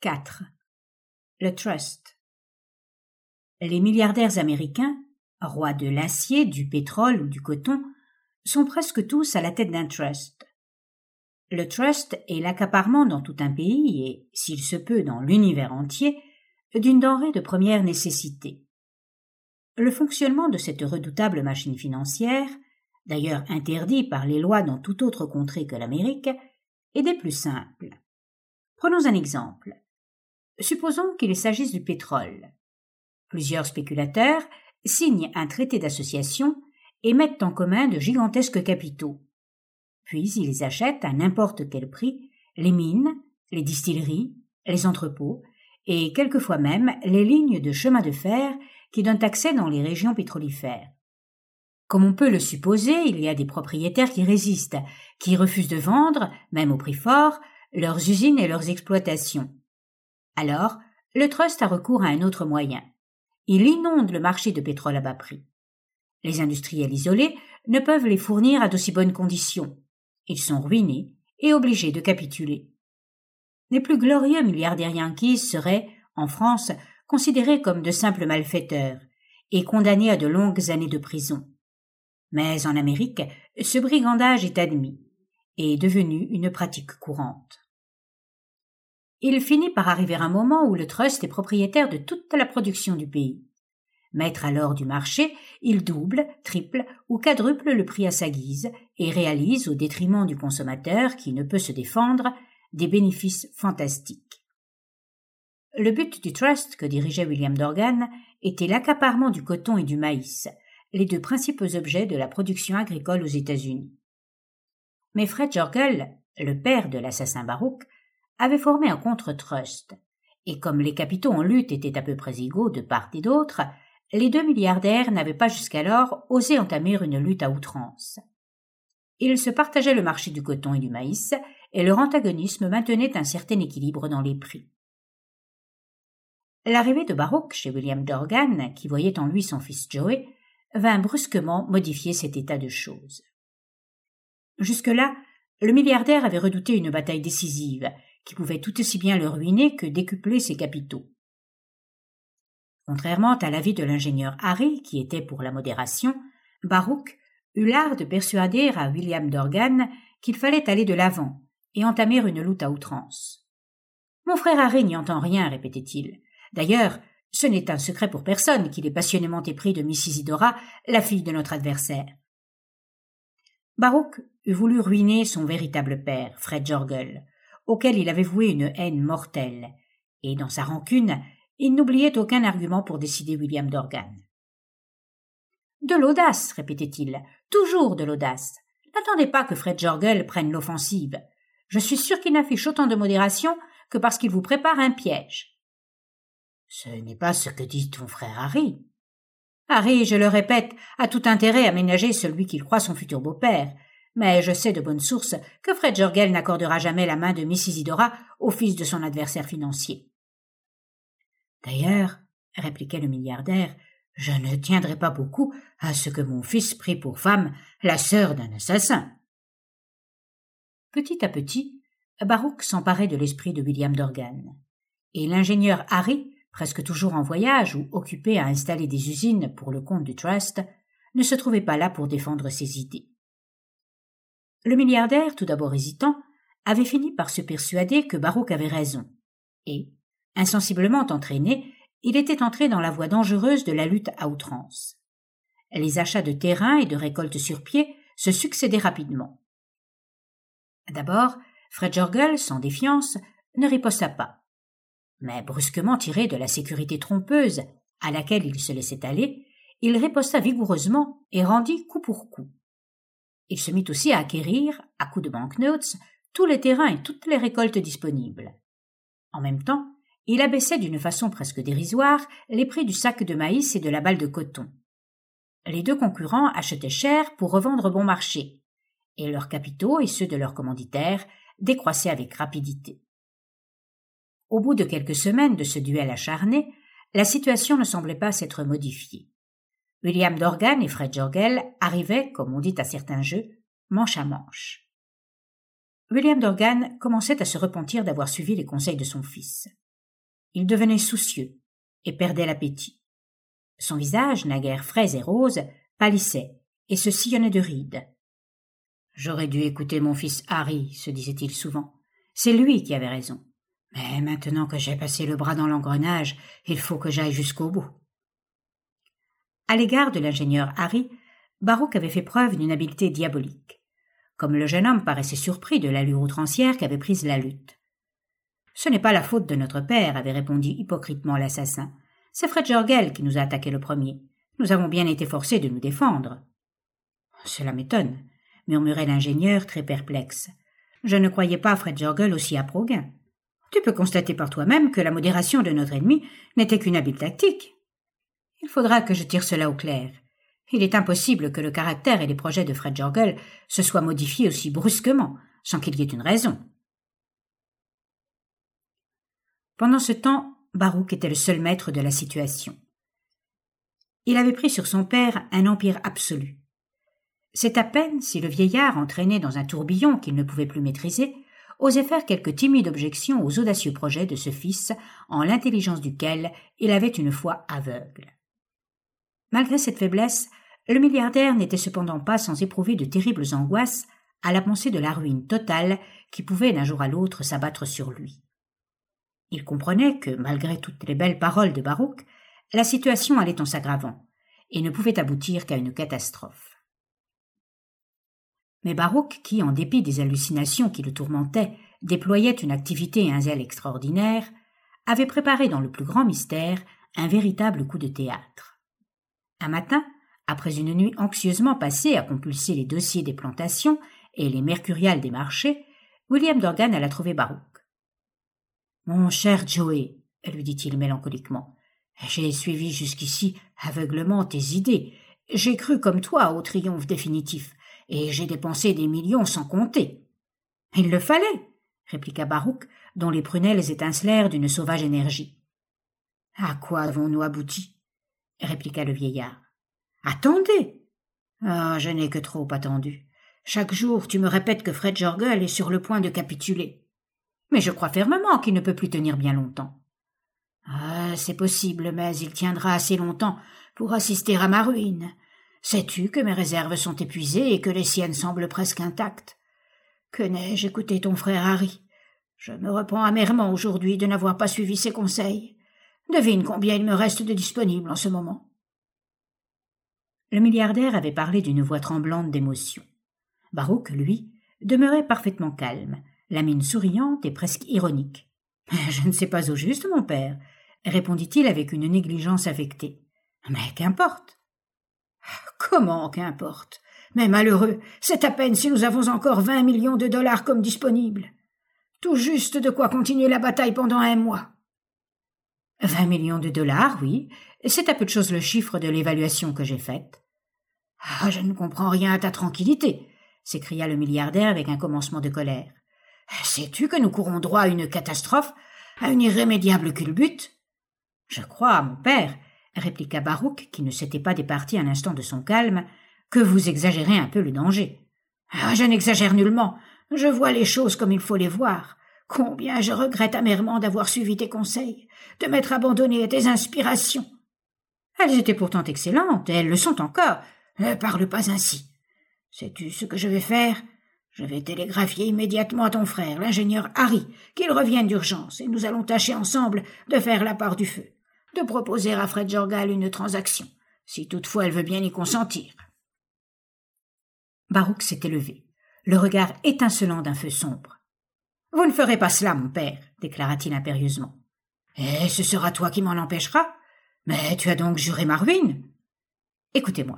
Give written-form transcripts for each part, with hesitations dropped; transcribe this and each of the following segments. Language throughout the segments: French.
4. Le trust. Les milliardaires américains, rois de l'acier, du pétrole ou du coton, sont presque tous à la tête d'un trust. Le trust est l'accaparement dans tout un pays et, s'il se peut dans l'univers entier, d'une denrée de première nécessité. Le fonctionnement de cette redoutable machine financière, d'ailleurs interdit par les lois dans toute autre contrée que l'Amérique, est des plus simples. Prenons un exemple. Supposons qu'il s'agisse du pétrole. Plusieurs spéculateurs signent un traité d'association et mettent en commun de gigantesques capitaux. Puis ils achètent à n'importe quel prix les mines, les distilleries, les entrepôts et quelquefois même les lignes de chemin de fer qui donnent accès dans les régions pétrolifères. Comme on peut le supposer, il y a des propriétaires qui résistent, qui refusent de vendre, même au prix fort, leurs usines et leurs exploitations. Alors, le trust a recours à un autre moyen. Il inonde le marché de pétrole à bas prix. Les industriels isolés ne peuvent les fournir à d'aussi bonnes conditions. Ils sont ruinés et obligés de capituler. Les plus glorieux milliardaires yankees seraient, en France, considérés comme de simples malfaiteurs et condamnés à de longues années de prison. Mais en Amérique, ce brigandage est admis et est devenu une pratique courante. Il finit par arriver un moment où le trust est propriétaire de toute la production du pays. Maître alors du marché, il double, triple ou quadruple le prix à sa guise et réalise, au détriment du consommateur qui ne peut se défendre, des bénéfices fantastiques. Le but du trust que dirigeait William Dorgan était l'accaparement du coton et du maïs, les deux principaux objets de la production agricole aux États-Unis. Mais Fred Jorgel, le père de l'assassin Baruch, avait formé un contre-trust, et comme les capitaux en lutte étaient à peu près égaux de part et d'autre, les deux milliardaires n'avaient pas jusqu'alors osé entamer une lutte à outrance. Ils se partageaient le marché du coton et du maïs, et leur antagonisme maintenait un certain équilibre dans les prix. L'arrivée de Baruch chez William Dorgan, qui voyait en lui son fils Joey, vint brusquement modifier cet état de choses. Jusque-là, le milliardaire avait redouté une bataille décisive, qui pouvait tout aussi bien le ruiner que décupler ses capitaux. Contrairement à l'avis de l'ingénieur Harry, qui était pour la modération, Baruch eut l'art de persuader à William Dorgan qu'il fallait aller de l'avant et entamer une lutte à outrance. « Mon frère Harry n'y entend rien, répétait-il. D'ailleurs, ce n'est un secret pour personne qu'il est passionnément épris de Miss Isidora, la fille de notre adversaire. » Baruch eût voulu ruiner son véritable père, Fred Jorgel, auquel il avait voué une haine mortelle, et dans sa rancune, il n'oubliait aucun argument pour décider William Dorgan. « De l'audace, répétait-il, toujours de l'audace. N'attendez pas que Fred Jorgel prenne l'offensive. Je suis sûr qu'il n'affiche autant de modération que parce qu'il vous prépare un piège. » « Ce n'est pas ce que dit ton frère Harry. » Harry, je le répète, a tout intérêt à ménager celui qu'il croit son futur beau-père, mais je sais de bonne source que Fred Jorgel n'accordera jamais la main de Miss Isidora au fils de son adversaire financier. « D'ailleurs, répliquait le milliardaire, je ne tiendrai pas beaucoup à ce que mon fils prie pour femme la sœur d'un assassin. » Petit à petit, Baruch s'emparait de l'esprit de William Dorgan, et l'ingénieur Harry, presque toujours en voyage ou occupé à installer des usines pour le compte du trust, ne se trouvait pas là pour défendre ses idées. Le milliardaire, tout d'abord hésitant, avait fini par se persuader que Baruch avait raison, et, insensiblement entraîné, il était entré dans la voie dangereuse de la lutte à outrance. Les achats de terrains et de récoltes sur pied se succédaient rapidement. D'abord, Fred Jorgel, sans défiance, ne riposta pas. Mais brusquement tiré de la sécurité trompeuse à laquelle il se laissait aller, il riposta vigoureusement et rendit coup pour coup. Il se mit aussi à acquérir, à coups de banknotes, tous les terrains et toutes les récoltes disponibles. En même temps, il abaissait d'une façon presque dérisoire les prix du sac de maïs et de la balle de coton. Les deux concurrents achetaient cher pour revendre bon marché, et leurs capitaux et ceux de leurs commanditaires décroissaient avec rapidité. Au bout de quelques semaines de ce duel acharné, la situation ne semblait pas s'être modifiée. William Dorgan et Fred Jorgel arrivaient, comme on dit à certains jeux, manche à manche. William Dorgan commençait à se repentir d'avoir suivi les conseils de son fils. il devenait soucieux et perdait l'appétit. Son visage, naguère frais et rose, pâlissait et se sillonnait de rides. « J'aurais dû écouter mon fils Harry, se disait-il souvent. C'est lui qui avait raison. Mais maintenant que j'ai passé le bras dans l'engrenage, il faut que j'aille jusqu'au bout. » À l'égard de l'ingénieur Harry, Baruch avait fait preuve d'une habileté diabolique. Comme le jeune homme paraissait surpris de l'allure outrancière qu'avait prise la lutte. « Ce n'est pas la faute de notre père, » avait répondu hypocritement l'assassin. « C'est Fred Jorgel qui nous a attaqués le premier. Nous avons bien été forcés de nous défendre. »« Cela m'étonne, » murmurait l'ingénieur très perplexe. « Je ne croyais pas Fred Jorgel aussi à Proguin. Tu peux constater par toi-même que la modération de notre ennemi n'était qu'une habile tactique. Il faudra que je tire cela au clair. Il est impossible que le caractère et les projets de Fred Jorgel se soient modifiés aussi brusquement, sans qu'il y ait une raison. » Pendant ce temps, Baruch était le seul maître de la situation. Il avait pris sur son père un empire absolu. C'est à peine si le vieillard, entraîné dans un tourbillon qu'il ne pouvait plus maîtriser, osait faire quelques timides objections aux audacieux projets de ce fils, en l'intelligence duquel il avait une foi aveugle. Malgré cette faiblesse, le milliardaire n'était cependant pas sans éprouver de terribles angoisses à la pensée de la ruine totale qui pouvait d'un jour à l'autre s'abattre sur lui. Il comprenait que, malgré toutes les belles paroles de Baruch, la situation allait en s'aggravant et ne pouvait aboutir qu'à une catastrophe. Mais Baruch, qui, en dépit des hallucinations qui le tourmentaient, déployait une activité et un zèle extraordinaires, avait préparé dans le plus grand mystère un véritable coup de théâtre. Un matin, après une nuit anxieusement passée à compulser les dossiers des plantations et les mercuriales des marchés, William Dorgan alla trouver Baruch. « Mon cher Joey, » lui dit-il mélancoliquement, « j'ai suivi jusqu'ici aveuglement tes idées. J'ai cru comme toi au triomphe définitif, et j'ai dépensé des millions sans compter. »« Il le fallait, » répliqua Baruch, dont les prunelles étincelèrent d'une sauvage énergie. « À quoi avons-nous abouti ?» répliqua le vieillard. « Attendez !»« Ah, je n'ai que trop attendu. Chaque jour, tu me répètes que Fred Jorgel est sur le point de capituler. Mais je crois fermement qu'il ne peut plus tenir bien longtemps. »« Ah, c'est possible, mais il tiendra assez longtemps pour assister à ma ruine. Sais-tu que mes réserves sont épuisées et que les siennes semblent presque intactes? Que n'ai-je écouté ton frère Harry? Je me repens amèrement aujourd'hui de n'avoir pas suivi ses conseils. Devine combien il me reste de disponible en ce moment. » Le milliardaire avait parlé d'une voix tremblante d'émotion. Baruch, lui, demeurait parfaitement calme, la mine souriante et presque ironique. « Je ne sais pas au juste, mon père, » répondit-il avec une négligence affectée. « Mais qu'importe. »« Comment qu'importe? Mais malheureux, c'est à peine si nous avons encore 20 millions de dollars comme disponibles. Tout juste de quoi continuer la bataille pendant 1 mois. » 20 millions de dollars, oui, c'est à peu de chose le chiffre de l'évaluation que j'ai faite. « Ah, je ne comprends rien à ta tranquillité, » s'écria le milliardaire avec un commencement de colère. « Sais-tu que nous courons droit à une catastrophe, à une irrémédiable culbute? »« Je crois, mon père, » répliqua Baruch, qui ne s'était pas départi un instant de son calme, « que vous exagérez un peu le danger. »« Ah, je n'exagère nullement, je vois les choses comme il faut les voir. Combien je regrette amèrement d'avoir suivi tes conseils, de m'être abandonné à tes inspirations. »« Elles étaient pourtant excellentes, et elles le sont encore. »« Ne parle pas ainsi. Sais-tu ce que je vais faire ? Je vais télégraphier immédiatement à ton frère, l'ingénieur Harry, qu'il revienne d'urgence, et nous allons tâcher ensemble de faire la part du feu, de proposer à Fred Jorgel une transaction, si toutefois elle veut bien y consentir. » Baruch s'était levé, le regard étincelant d'un feu sombre. « Vous ne ferez pas cela, mon père, » déclara-t-il impérieusement. « Et ce sera toi qui m'en empêcheras? Mais tu as donc juré ma ruine. »« Écoutez-moi, »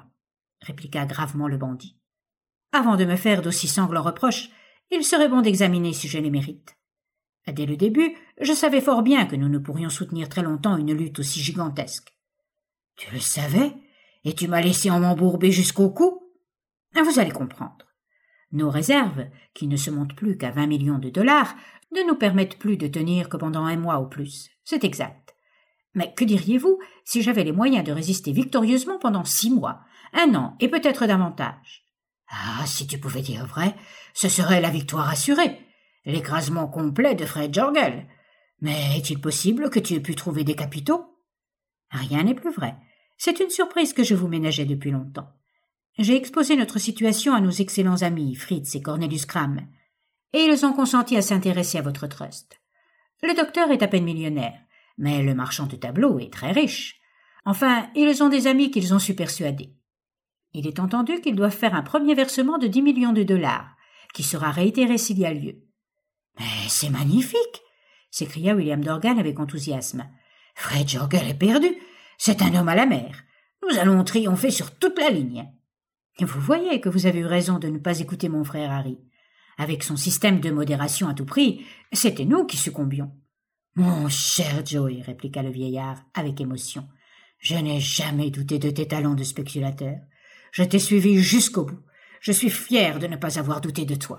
répliqua gravement le bandit. « Avant de me faire d'aussi sanglants reproches, il serait bon d'examiner si je les mérite. Dès le début, je savais fort bien que nous ne pourrions soutenir très longtemps une lutte aussi gigantesque. »« Tu le savais, et tu m'as laissé en m'embourber jusqu'au cou? Vous allez comprendre. Nos réserves, qui ne se montent plus qu'à 20 millions de dollars, ne nous permettent plus de tenir que pendant 1 mois au plus. C'est exact. Mais que diriez-vous si j'avais les moyens de résister victorieusement pendant 6 mois, 1 an et peut-être davantage? Ah, si tu pouvais dire vrai, ce serait la victoire assurée, l'écrasement complet de Fred Jorgel. Mais est-il possible que tu aies pu trouver des capitaux? Rien n'est plus vrai. C'est une surprise que je vous ménageais depuis longtemps. J'ai exposé notre situation à nos excellents amis, Fritz et Cornelius Cram, et ils ont consenti à s'intéresser à votre trust. Le docteur est à peine millionnaire, mais le marchand de tableaux est très riche. Enfin, ils ont des amis qu'ils ont su persuader. Il est entendu qu'ils doivent faire un premier versement de 10 millions de dollars, qui sera réitéré s'il y a lieu. « Mais c'est magnifique !» s'écria William Dorgan avec enthousiasme. « Fred Jorgel est perdu. C'est un homme à la mer. Nous allons triompher sur toute la ligne. » Vous voyez que vous avez eu raison de ne pas écouter mon frère Harry. Avec son système de modération à tout prix, c'était nous qui succombions. « Mon cher Joey, » répliqua le vieillard avec émotion, « je n'ai jamais douté de tes talents de spéculateur. Je t'ai suivi jusqu'au bout. Je suis fier de ne pas avoir douté de toi. »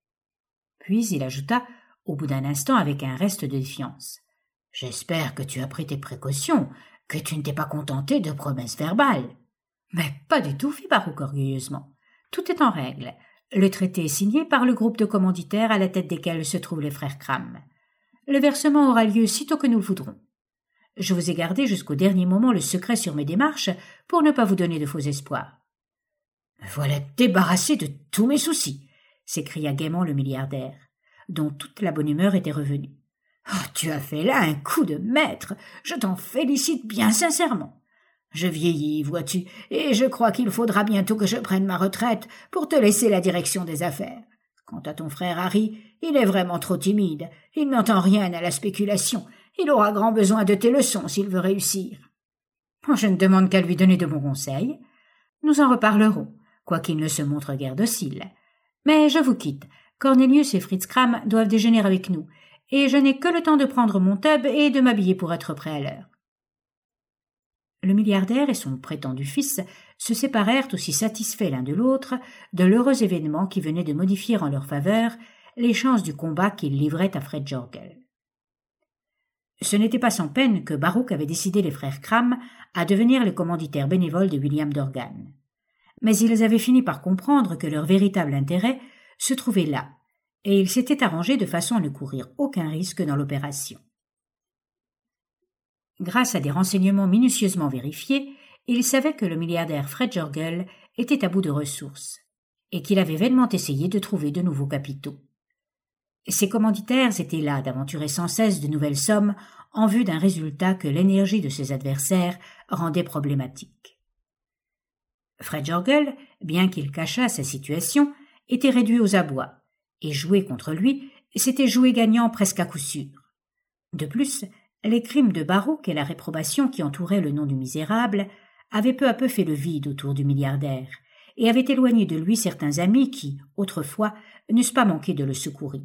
Puis il ajouta, au bout d'un instant avec un reste de défiance. « J'espère que tu as pris tes précautions, que tu ne t'es pas contenté de promesses verbales. »« Mais pas du tout, fit Baruch orgueilleusement. Tout est en règle. Le traité est signé par le groupe de commanditaires à la tête desquels se trouvent les frères Cram. Le versement aura lieu sitôt que nous le voudrons. Je vous ai gardé jusqu'au dernier moment le secret sur mes démarches pour ne pas vous donner de faux espoirs. »« Voilà débarrassé de tous mes soucis !» s'écria gaiement le milliardaire, dont toute la bonne humeur était revenue. « Oh, tu as fait là un coup de maître. Je t'en félicite bien sincèrement. Je vieillis, vois-tu, et je crois qu'il faudra bientôt que je prenne ma retraite pour te laisser la direction des affaires. Quant à ton frère Harry, il est vraiment trop timide. Il n'entend rien à la spéculation. Il aura grand besoin de tes leçons s'il veut réussir. » Je ne demande qu'à lui donner de bons conseils. Nous en reparlerons, quoiqu'il ne se montre guère docile. Mais je vous quitte. Cornelius et Fritz Cram doivent déjeuner avec nous, et je n'ai que le temps de prendre mon tub et de m'habiller pour être prêt à l'heure. Le milliardaire et son prétendu fils se séparèrent aussi satisfaits l'un de l'autre de l'heureux événement qui venait de modifier en leur faveur les chances du combat qu'ils livraient à Fred Jorgel. Ce n'était pas sans peine que Baruch avait décidé les frères Cram à devenir les commanditaires bénévoles de William Dorgan. Mais ils avaient fini par comprendre que leur véritable intérêt se trouvait là, et ils s'étaient arrangés de façon à ne courir aucun risque dans l'opération. Grâce à des renseignements minutieusement vérifiés, ils savaient que le milliardaire Fred Jorgel était à bout de ressources, et qu'il avait vainement essayé de trouver de nouveaux capitaux. Ces commanditaires étaient là d'aventurer sans cesse de nouvelles sommes en vue d'un résultat que l'énergie de ses adversaires rendait problématique. Fred Jorgel, bien qu'il cachât sa situation, était réduit aux abois, et jouer contre lui, c'était jouer gagnant presque à coup sûr. De plus, les crimes de Baruch et la réprobation qui entourait le nom du misérable avaient peu à peu fait le vide autour du milliardaire, et avaient éloigné de lui certains amis qui, autrefois, n'eussent pas manqué de le secourir.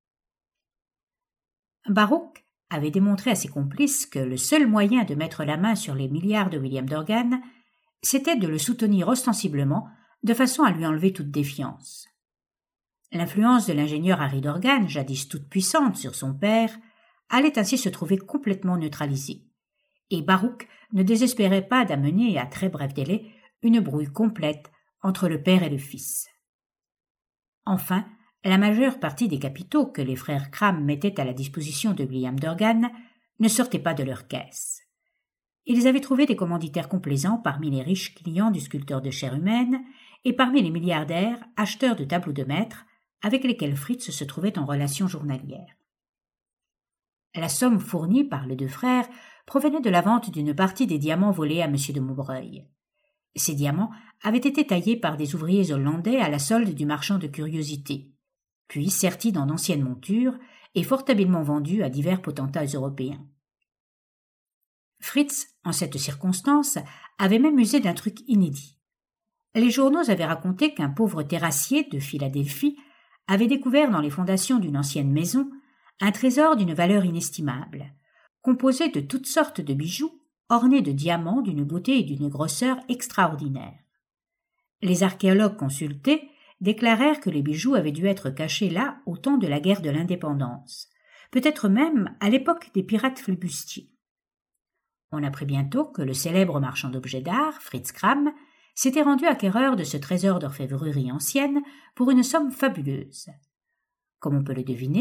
Baruch avait démontré à ses complices que le seul moyen de mettre la main sur les milliards de William Dorgan, c'était de le soutenir ostensiblement, de façon à lui enlever toute défiance. L'influence de l'ingénieur Harry Dorgan, jadis toute puissante sur son père, allait ainsi se trouver complètement neutralisée, et Baruch ne désespérait pas d'amener à très bref délai une brouille complète entre le père et le fils. Enfin, la majeure partie des capitaux que les frères Cram mettaient à la disposition de William Dorgan ne sortaient pas de leur caisse. Ils avaient trouvé des commanditaires complaisants parmi les riches clients du sculpteur de chair humaine et parmi les milliardaires acheteurs de tableaux de maître avec lesquels Fritz se trouvait en relation journalière. La somme fournie par les deux frères provenait de la vente d'une partie des diamants volés à M. de Maubreuil. Ces diamants avaient été taillés par des ouvriers hollandais à la solde du marchand de curiosités, puis sertis dans d'anciennes montures et fort habilement vendus à divers potentats européens. Fritz, en cette circonstance, avait même usé d'un truc inédit. Les journaux avaient raconté qu'un pauvre terrassier de Philadelphie avait découvert dans les fondations d'une ancienne maison un trésor d'une valeur inestimable, composé de toutes sortes de bijoux ornés de diamants d'une beauté et d'une grosseur extraordinaires. Les archéologues consultés déclarèrent que les bijoux avaient dû être cachés là au temps de la guerre de l'indépendance, peut-être même à l'époque des pirates flibustiers. On apprit bientôt que le célèbre marchand d'objets d'art, Fritz Cram, s'était rendu acquéreur de ce trésor d'orfèvrerie ancienne pour une somme fabuleuse. Comme on peut le deviner,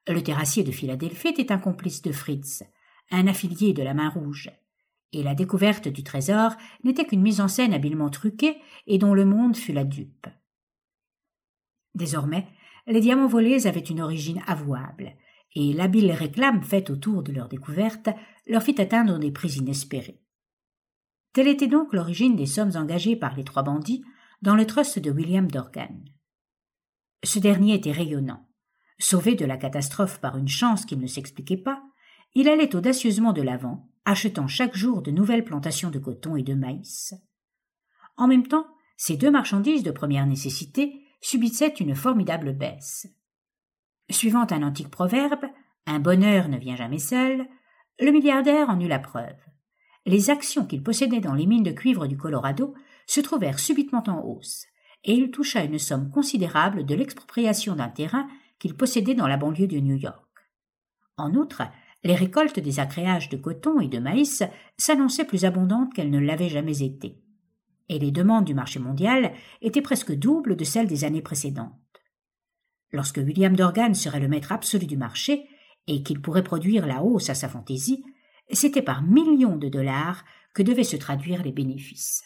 Le terrassier de Philadelphie était un complice de Fritz, un affilié de la Main Rouge, et la découverte du trésor n'était qu'une mise en scène habilement truquée et dont le monde fut la dupe. Désormais, les diamants volés avaient une origine avouable, et l'habile réclame faite autour de leur découverte leur fit atteindre des prix inespérés. Telle était donc l'origine des sommes engagées par les 3 bandits dans le trust de William Dorgan. Ce dernier était rayonnant. Sauvé de la catastrophe par une chance qui ne s'expliquait pas, il allait audacieusement de l'avant, achetant chaque jour de nouvelles plantations de coton et de maïs. En même temps, ces 2 marchandises de première nécessité subissaient une formidable baisse. Suivant un antique proverbe, un bonheur ne vient jamais seul, le milliardaire en eut la preuve. Les actions qu'il possédait dans les mines de cuivre du Colorado se trouvèrent subitement en hausse, et il toucha une somme considérable de l'expropriation d'un terrain qu'il possédait dans la banlieue de New York. En outre, les récoltes des agréages de coton et de maïs s'annonçaient plus abondantes qu'elles ne l'avaient jamais été, et les demandes du marché mondial étaient presque doubles de celles des années précédentes. Lorsque William Dorgan serait le maître absolu du marché et qu'il pourrait produire la hausse à sa fantaisie, c'était par millions de dollars que devaient se traduire les bénéfices.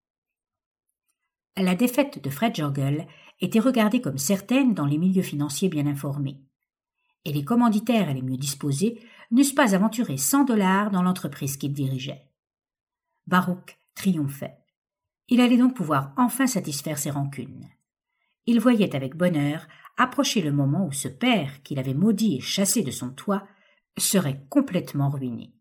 La défaite de Fred Joggel était regardée comme certaine dans les milieux financiers bien informés, et les commanditaires les mieux disposés n'eussent pas aventuré $100 dans l'entreprise qu'il dirigeait. Baruch triomphait. Il allait donc pouvoir enfin satisfaire ses rancunes. Il voyait avec bonheur approcher le moment où ce père, qu'il avait maudit et chassé de son toit, serait complètement ruiné.